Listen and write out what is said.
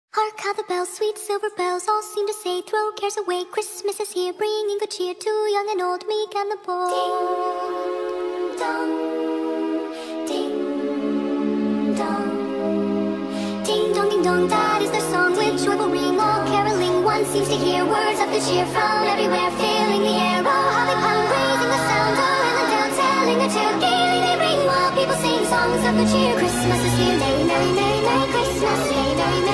Hark how the bells, sweet silver bells, all seem to say, throw cares away, Christmas is here, bringing good cheer to young and old, meek and the poor. Ding dong, ding dong, ding dong, ding dong, that is their song, with joyful ring, all caroling, one seems to hear words of good cheer from everywhere, filling the air. Oh, how they pound, raising the sound, oh, and the down, telling the tale, gaily they ring, while people sing songs of good cheer. Christmas is here, merry, merry, merry, merry Christmas, merry, merry, merry.